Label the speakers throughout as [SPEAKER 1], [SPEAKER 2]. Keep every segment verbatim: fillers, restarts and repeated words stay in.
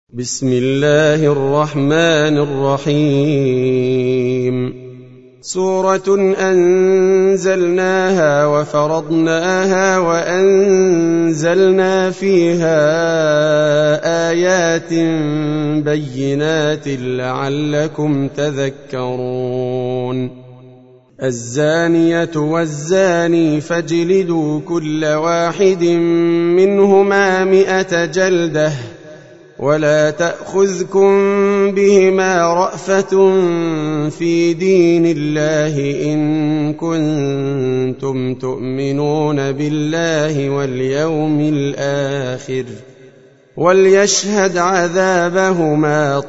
[SPEAKER 1] بسم الله الرحمن الرحيم سورة أنزلناها وفرضناها وأنزلنا فيها آيات بينات لعلكم تذكرون الزانية والزاني فاجلدوا كل واحد منهما مئة جلدة ولا تأخذكم بهما رأفة في دين الله إن كنتم تؤمنون بالله واليوم الآخر وليشهد عذابهما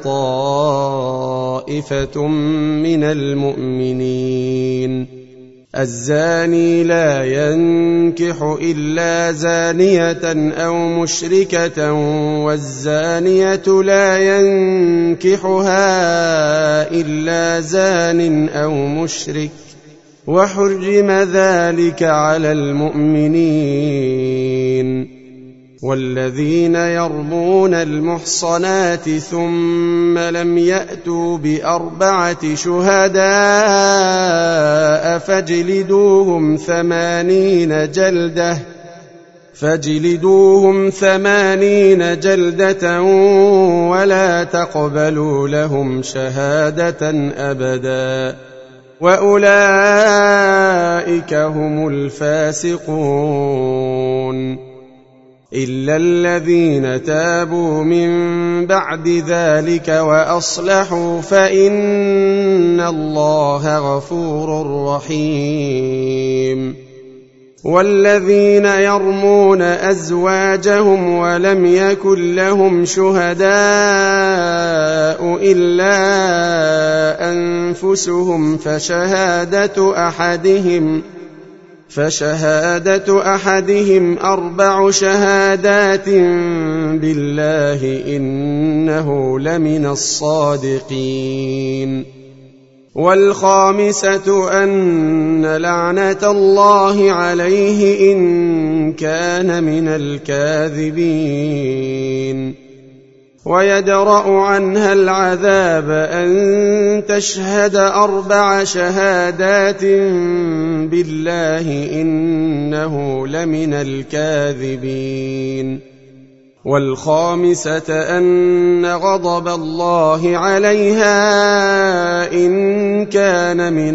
[SPEAKER 1] طائفة من المؤمنين الزاني لا ينكح إلا زانية أو مشركة والزانية لا ينكحها إلا زان أو مشرك وحرم ذلك على المؤمنين والذين يرمون المحصنات ثم لم يأتوا بأربعة شهداء فاجلدوهم ثمانين جلدة فاجلدوهم ثمانين جلدة ولا تقبلوا لهم شهادة أبدا وأولئك هم الفاسقون إلا الذين تابوا من بعد ذلك وأصلحوا فإن الله غفور رحيم والذين يرمون أزواجهم ولم يكن لهم شهداء إلا أنفسهم فشهادة أحدهم فشهادة أحدهم أربع شهادات بالله إنه لمن الصادقين والخامسة أن لعنة الله عليه إن كان من الكاذبين ويدرأ عنها العذاب أن تشهد أربع شهادات بالله إنه لمن الكاذبين والخامسة أن غضب الله عليها إن كان من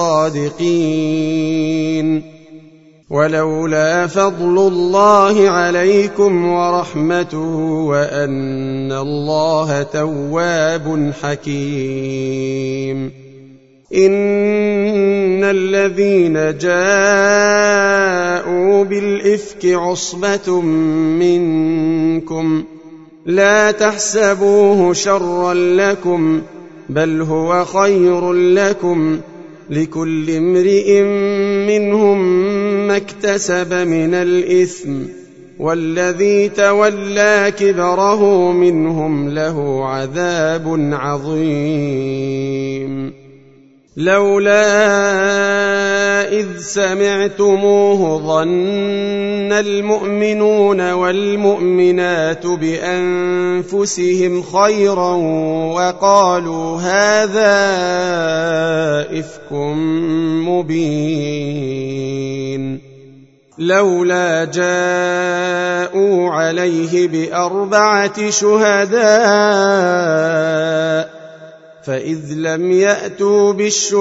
[SPEAKER 1] الصادقين ولولا فضل الله عليكم ورحمته وأن الله تواب حكيم إن الذين جاءوا بالإفك عصبة منكم لا تحسبوه شرا لكم بل هو خير لكم لكل امرئ منهم ما اكتسب من الإثم والذي تولى كبره منهم له عذاب عظيم لولا إذ سمعتموه ظن المؤمنون والمؤمنات بأنفسهم خيرا وقالوا هذا إفك مبين لولا جاءوا عليه بأربعة شهداء فإذ لم يأتوا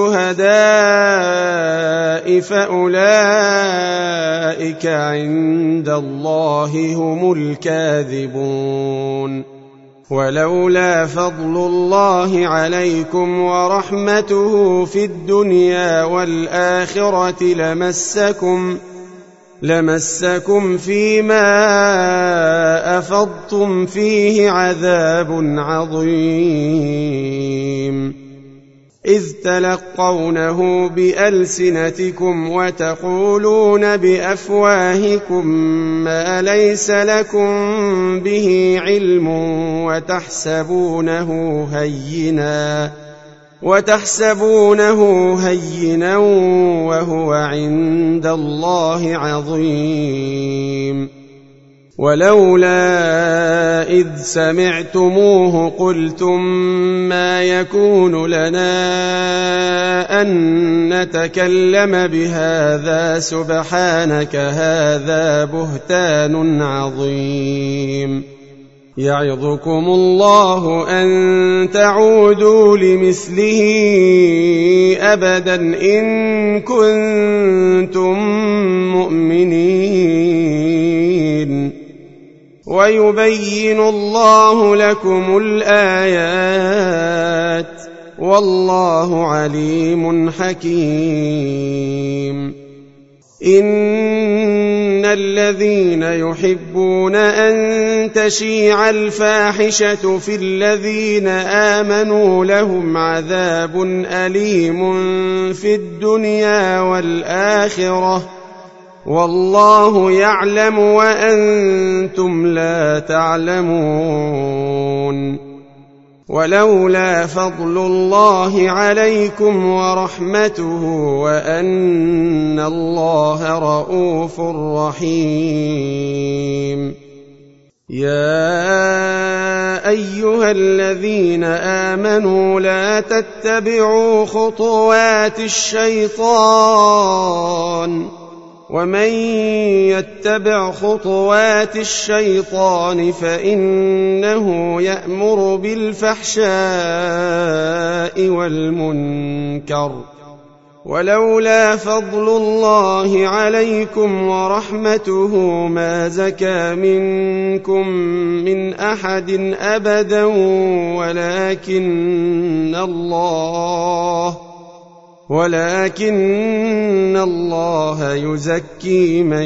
[SPEAKER 1] بالشهداء فأولئك عند الله هم الكاذبون ولولا فضل الله عليكم ورحمته في الدنيا والآخرة لمسكم لمسكم فيما أفضتم فيه عذاب عظيم إذ تلقونه بألسنتكم وتقولون بأفواهكم ما ليس لكم به علم وتحسبونه هينا وتحسبونه هينا وهو عند الله عظيم ولولا إذ سمعتموه قلتم ما يكون لنا أن نتكلم بهذا سبحانك هذا بهتان عظيم يعظكم الله أن تعودوا لمثله أبدا إن كنتم مؤمنين ويبين الله لكم الآيات والله عليم حكيم إن الذين يحبون أن تشيع الفاحشة في الذين آمنوا لهم عذاب أليم في الدنيا والآخرة والله يعلم وأنتم لا تعلمون ولولا فضل الله عليكم ورحمته وأن الله رءوف رحيم يا أيها الذين آمنوا لا تتبعوا خطوات الشيطان ومن يتبع خطوات الشيطان فإنه يأمر بالفحشاء والمنكر ولولا فضل الله عليكم ورحمته ما زكى منكم من أحد أبدا ولكن الله ولكن الله يزكي من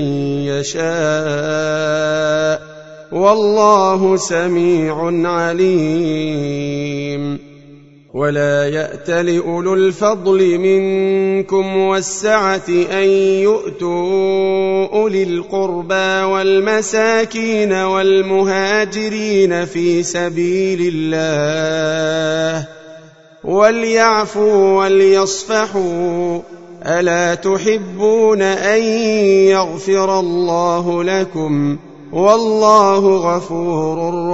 [SPEAKER 1] يشاء والله سميع عليم ولا يأتل أولو الفضل منكم والسعة أن يؤتوا أولي القربى والمساكين والمهاجرين في سبيل الله وليعفوا وليصفحوا ألا تحبون أن يغفر الله لكم والله غفور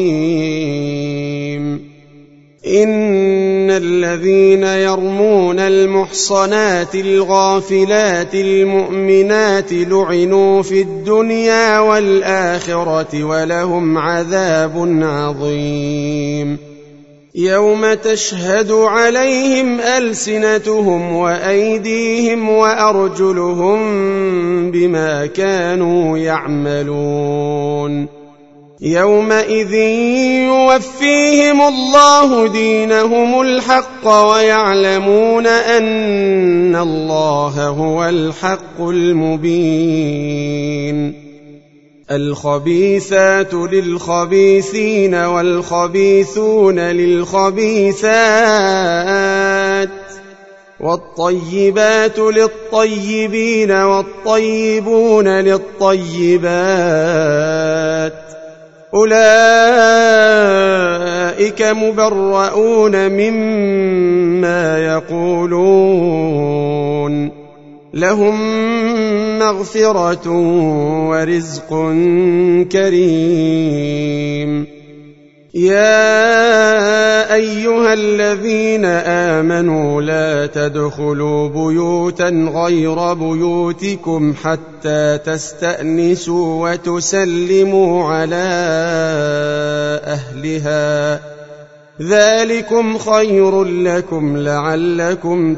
[SPEAKER 1] رحيم إن الذين يرمون المحصنات الغافلات المؤمنات لعنوا في الدنيا والآخرة ولهم عذاب عظيم يوم تشهد عليهم ألسنتهم وأيديهم وأرجلهم بما كانوا يعملون يومئذ يوفيهم الله دينهم الحق ويعلمون أن الله هو الحق المبين الخبيثات للخبيثين والخبيثون للخبيثات والطيبات للطيبين والطيبون للطيبات أولئك مبرؤون مما يقولون لهم مغفرة ورزق كريم يا أيها الذين آمنوا لا تدخلوا بيوتا غير بيوتكم حتى تستأنسوا وتسلموا على أهلها ذلكم خير لكم لعلكم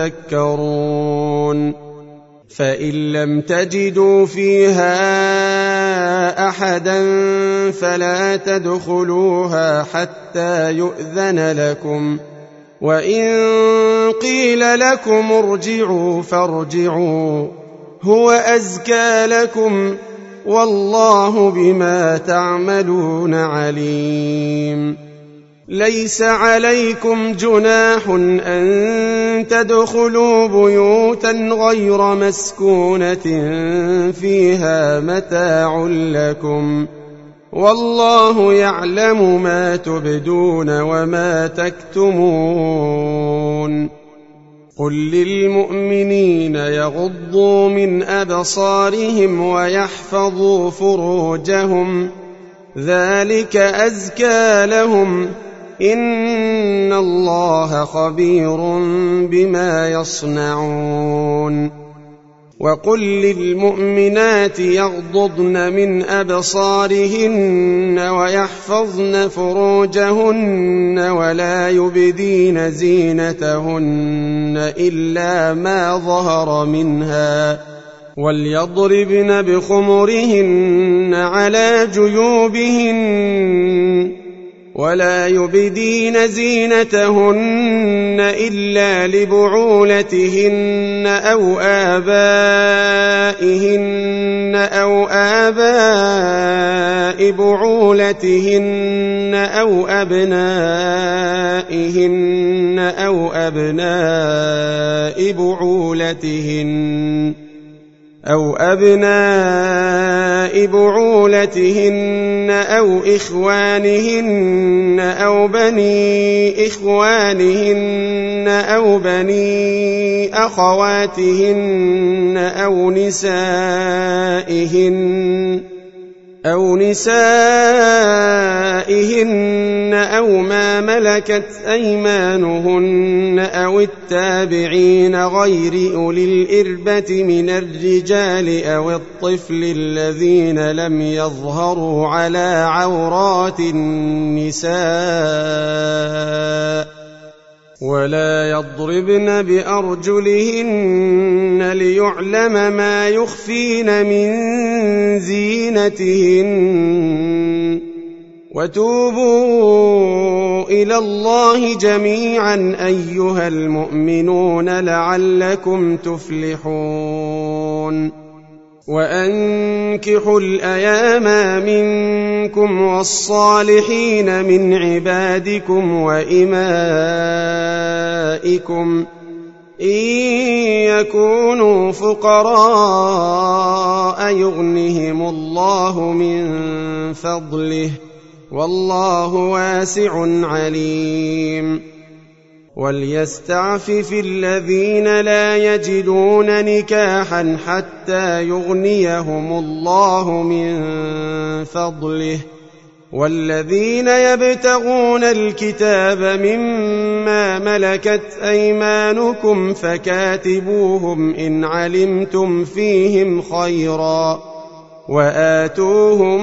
[SPEAKER 1] تذكرون فإن لم تجدوا فيها أحدا فلا تدخلوها حتى يؤذن لكم وإن قيل لكم ارجعوا فارجعوا هو أزكى لكم والله بما تعملون عليم ليس عليكم جناح أن تدخلوا بيوتا غير مسكونة فيها متاع لكم والله يعلم ما تبدون وما تكتمون قل للمؤمنين يغضوا من أبصارهم ويحفظوا فروجهم ذلك أزكى لهم إن الله خبير بما يصنعون وقل للمؤمنات يغضضن من أبصارهن ويحفظن فروجهن ولا يبدين زينتهن إلا ما ظهر منها وليضربن بخمرهن على جيوبهن ولا يبدين زينتهن إلا لبعولتهن أو آبائهن أو آباء بعولتهن أو أبنائهن أو أبناء بعولتهن أو أبناء بعولتهن أو إخوانهن أو بني إخوانهن أو بني أخواتهن أو نسائهن أو نسائهن أو ما ملكت أيمانهن أو التابعين غير أولي الإربة من الرجال أو الطفل الذين لم يظهروا على عورات النساء ولا يضربن بأرجلهن ليعلم ما يخفين من زينتهن وتوبوا إلى الله جميعا أيها المؤمنون لعلكم تفلحون وأنكحوا الأيام منكم والصالحين من عبادكم وإمائكم إن يكونوا فقراء يغنهم الله من فضله والله واسع عليم وليستعفف الذين لا يجدون نكاحا حتى يغنيهم الله من فضله والذين يبتغون الكتاب مما ملكت أيمانكم فكاتبوهم إن علمتم فيهم خيرا وآتوهم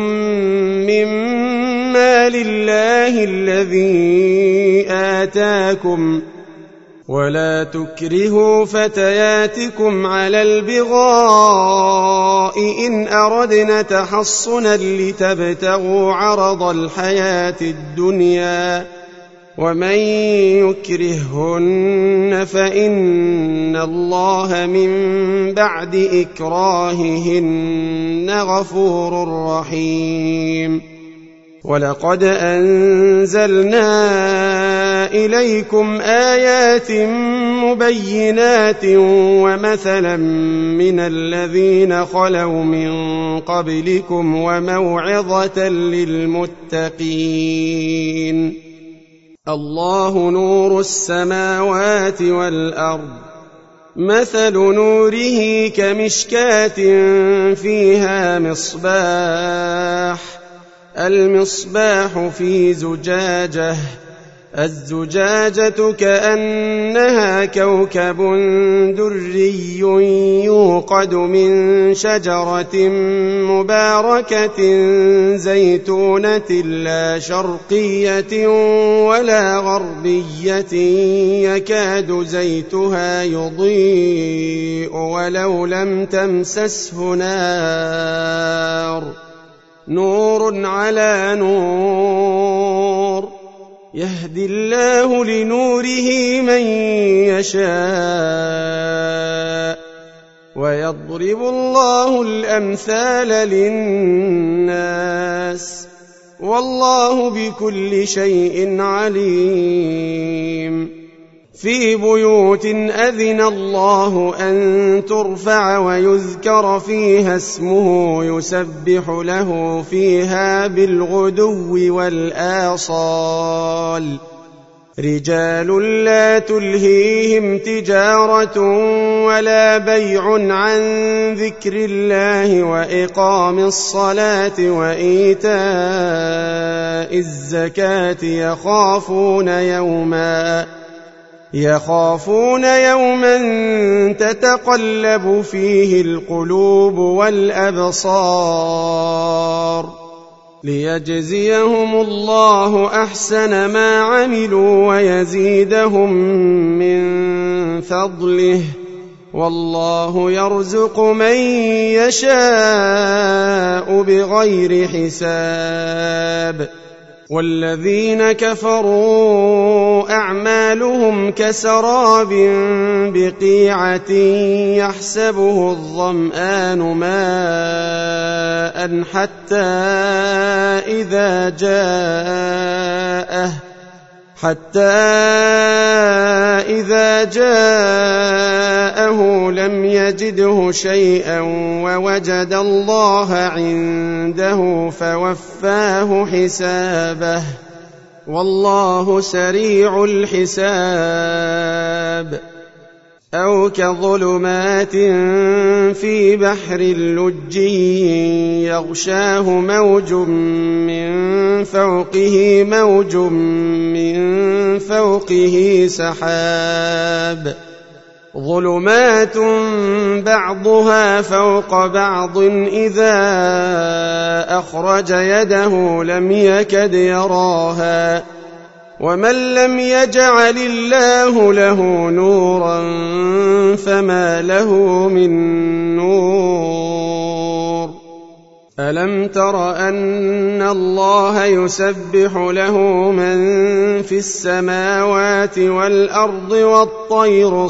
[SPEAKER 1] مما لله الذي آتاكم ولا تكرهوا فتياتكم على البغاء إن أردنا تحصنا لتبتغوا عرض الحياة الدنيا ومن يكرههن فإن الله من بعد إكراههن غفور رحيم ولقد أنزلنا إليكم آيات مبينات ومثلا من الذين خلوا من قبلكم وموعظة للمتقين الله نور السماوات والأرض مثل نوره كمشكاة فيها مصباح المصباح في زجاجة الزجاجة كأنها كوكب دري يوقد من شجرة مباركة زيتونة لا شرقية ولا غربية يكاد زيتها يضيء ولو لم تمسسه نار نور على نور يهدي الله لنوره من يشاء ويضرب الله الأمثال للناس والله بكل شيء عليم في بيوت أذن الله أن ترفع ويذكر فيها اسمه يسبح له فيها بالغدو والآصال رجال لا تلهيهم تجارة ولا بيع عن ذكر الله وإقام الصلاة وإيتاء الزكاة يخافون يوما يخافون يوما تتقلب فيه القلوب والأبصار ليجزيهم الله أحسن ما عملوا ويزيدهم من فضله والله يرزق من يشاء بغير حساب والذين كفروا أعمالهم كسراب بقيعة يحسبه الظمآن ماء حتى إذا جاءه حتى إذا جاءه لم يجده شيئا ووجد الله عنده فوفاه حسابه والله سريع الحساب أو كظلمات في بحر لجي يغشاه موج من فوقه موج من فوقه سحاب ظلمات بعضها فوق بعض إذا أخرج يده لم يكد يراها ومن لم يجعل الله له نورا فما له من نور ألم تر أن الله يسبح له من في السماوات والأرض والطير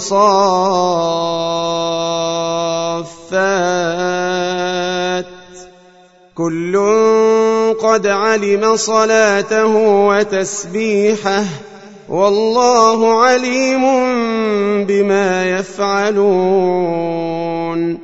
[SPEAKER 1] صافات كل قد علم صلاته وتسبيحه والله عليم بما يفعلون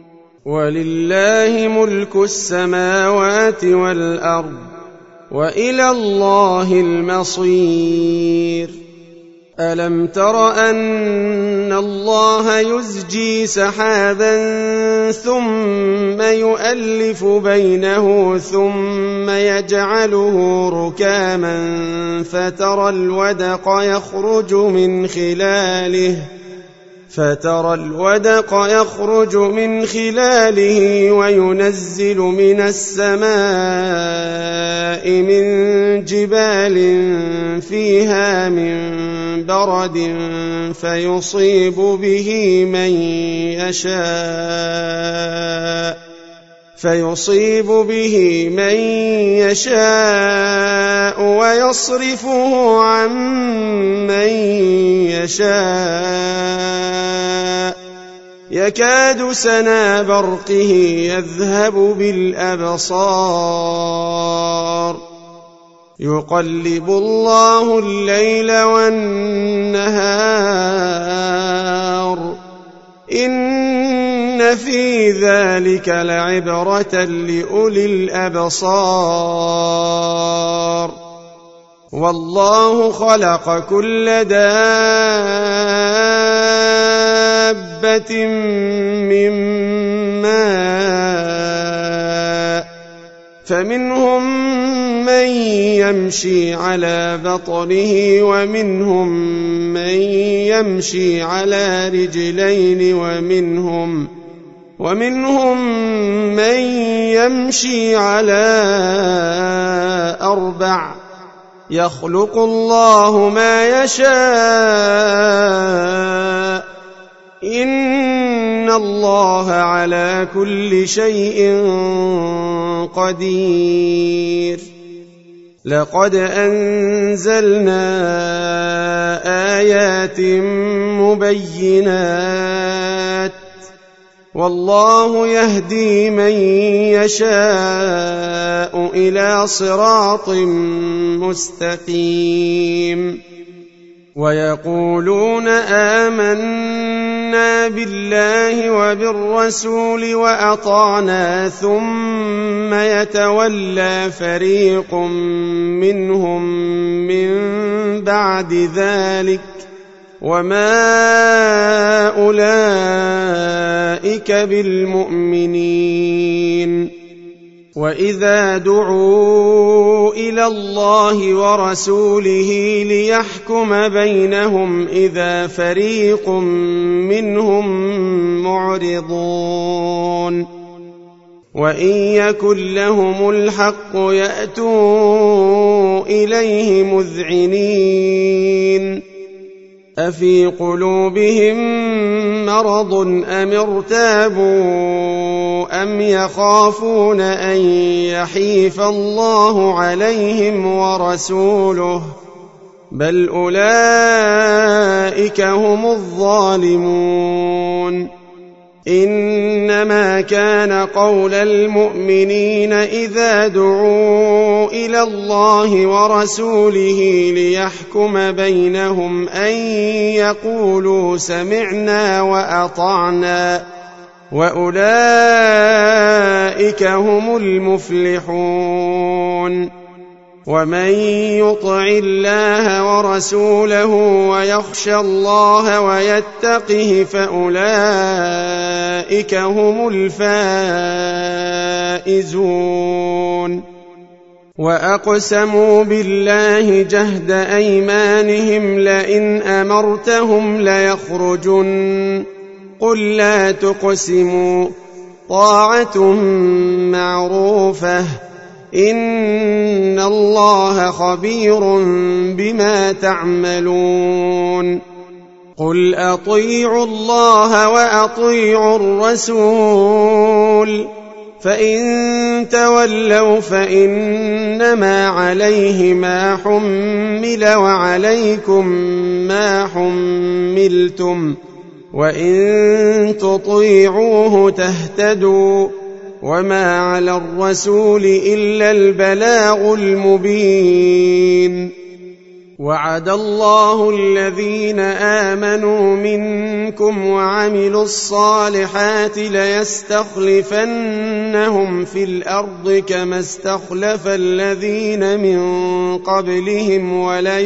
[SPEAKER 1] ولله ملك السماوات والأرض وإلى الله المصير ألم تر أن الله يزجي سحابا ثم يؤلف بينه ثم يجعله ركاما فترى الودق يخرج من خلاله فترى الودق يخرج من خلاله وينزل من السماء من جبال فيها من برد فيصيب به من يشاء فيصيب به من يشاء ويصرفه عن من يشاء يكاد سنا برقه يذهب بالأبصار يقلب الله الليل والنهار إن في ذلك لعبرة لأولي الأبصار والله خلق كل دابة من ماء فمنهم من يمشي على بطنه ومنهم من يمشي على رجلين ومنهم ومنهم من يمشي على أربع يخلق الله ما يشاء إن الله على كل شيء قدير لقد أنزلنا آيات مبينات والله يهدي من يشاء إلى صراط مستقيم ويقولون آمنا بالله وبالرسول وأطعنا ثم يتولى فريق منهم من بعد ذلك وما أولئك بالمؤمنين. وإذا دعوا إلى الله ورسوله ليحكم بينهم إذا فريق منهم معرضون وإن يكن لهم الحق يأتوا إليه مذعنين أفي قلوبهم مرض أم ارتابوا أم يخافون أن يحيف الله عليهم ورسوله بل أولئك هم الظالمون. إنما كان قول المؤمنين إذا دعوا إلى الله ورسوله ليحكم بينهم أن يقولوا سمعنا وأطعنا وأولئك هم المفلحون. ومن يطع الله ورسوله ويخشى الله ويتقه فأولئك هم الفائزون. وأقسموا بالله جهد أيمانهم لئن أمرتهم ليخرجن قل لا تقسموا طاعة معروفة إن الله خبير بما تعملون. قل أطيعوا الله وأطيعوا الرسول فإن تولوا فإنما عليه ما حمل وعليكم ما حملتم وإن تطيعوه تهتدوا وما على الرسول إلا البلاغ المبين. وعد الله الذين آمنوا منكم وعملوا الصالحات ليستخلفنهم في الأرض كما استخلف الذين من قبلهم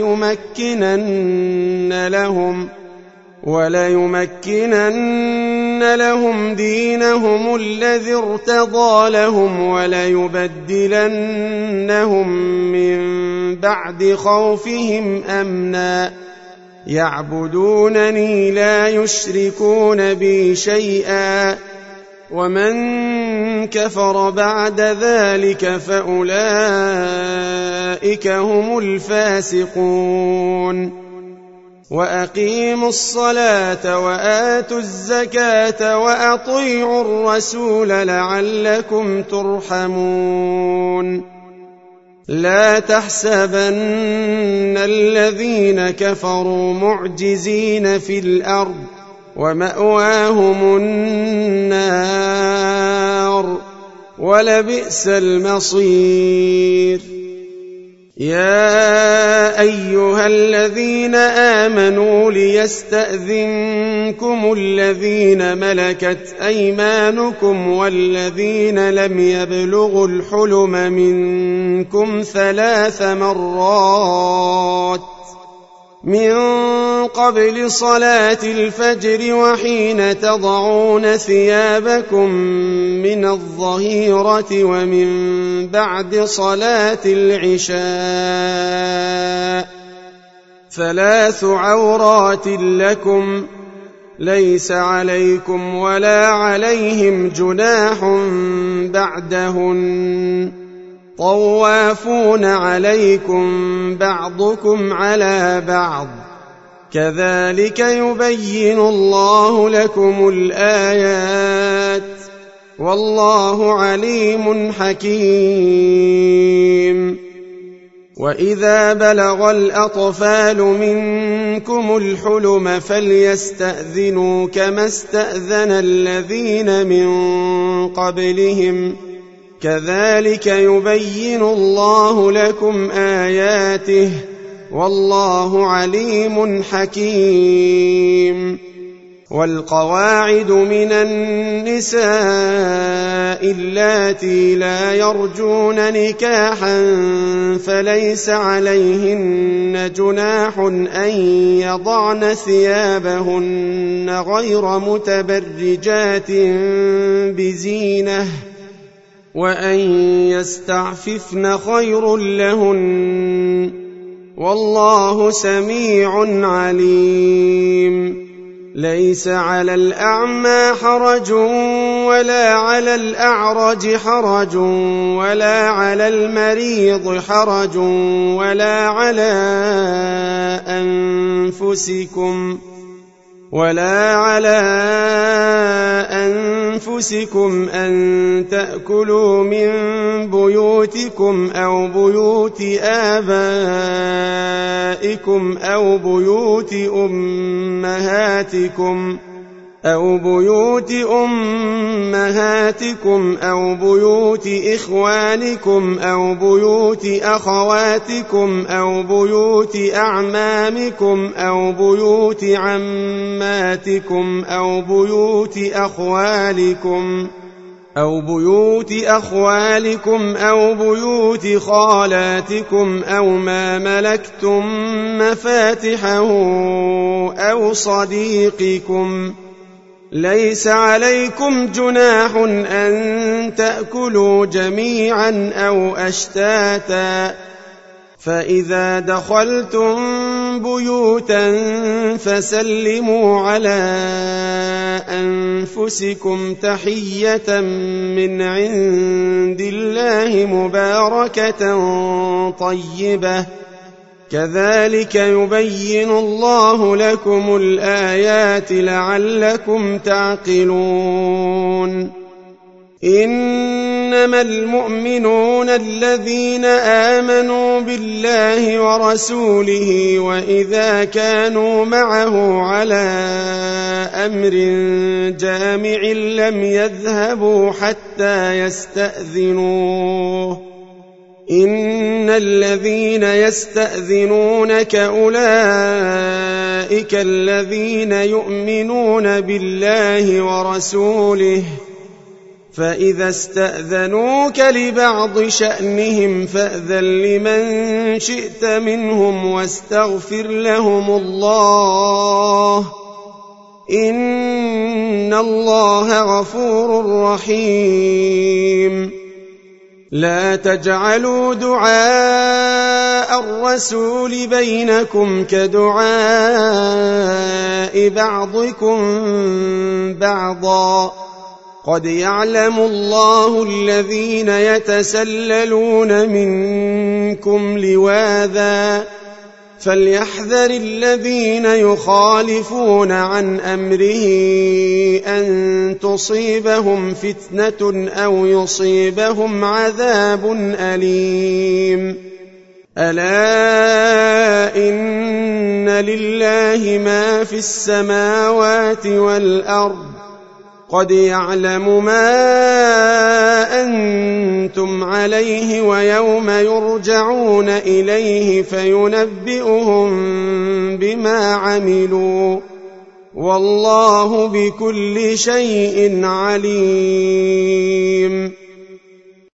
[SPEAKER 1] وليمكنن لهم وليمكنن لهم دينهم الذي ارتضى لهم وليبدلنهم من بعد خوفهم أمنا يعبدونني لا يشركون بي شيئا ومن كفر بعد ذلك فأولئك هم الفاسقون. وأقيموا الصلاة وآتوا الزكاة وأطيعوا الرسول لعلكم ترحمون. لا تحسبن الذين كفروا معجزين في الأرض ومأواهم النار ولبئس المصير. يا أيها الذين آمنوا ليستأذنكم الذين ملكت أيمانكم والذين لم يبلغوا الحلم منكم ثلاث مرات من قبل صلاة الفجر وحين تضعون ثيابكم من الظهيرة ومن بعد صلاة العشاء ثلاث عورات لكم ليس عليكم ولا عليهم جناح بعدهن طوافون عليكم بعضكم على بعض كذلك يبين الله لكم الآيات والله عليم حكيم. وإذا بلغ الأطفال منكم الحلم فليستأذنوا كما استأذن الذين من قبلهم كذلك يبين الله لكم آياته والله عليم حكيم. والقواعد من النساء اللاتي لا يرجون نكاحا فليس عليهن جناح أن يضعن ثيابهن غير متبرجات بزينة وأن يستعففن خير لهن والله سميع عليم. ليس على الأعمى حرج ولا على الأعرج حرج ولا على المريض حرج ولا على أنفسكم ولا على أنفسكم أن تأكلوا من بيوتكم أو بيوت آبائكم أو بيوت أمهاتكم أو بيوت أمهاتكم أو بيوت إخوانكم أو بيوت أخواتكم أو بيوت أعمامكم أو بيوت عماتكم أو بيوت أخوالكم أو بيوت أخوالكم أو بيوت خالاتكم أو ما ملكتم مفاتحه أو صديقكم. ليس عليكم جناح أن تأكلوا جميعا أو أشتاتا فإذا دخلتم بيوتا فسلموا على أنفسكم تحية من عند الله مباركة طيبة كذلك يبين الله لكم الآيات لعلكم تعقلون. إنما المؤمنون الذين آمنوا بالله ورسوله وإذا كانوا معه على أمر جامع لم يذهبوا حتى يستأذنوه. إن الذين يستأذنونك أولئك الذين يؤمنون بالله ورسوله فإذا استأذنوك لبعض شأنهم فأذن لمن شئت منهم واستغفر لهم الله إن الله غفور رحيم. لا تجعلوا دعاء الرسول بينكم كدعاء بعضكم بعضا قد يعلم الله الذين يتسللون منكم لواذا فليحذر الذين يخالفون عن أمره أن تصيبهم فتنة أو يصيبهم عذاب أليم. ألا إن لله ما في السماوات والأرض قد يعلم ما أنتم عليه ويوم يرجعون إليه فينبئهم بما عملوا والله بكل شيء عليم.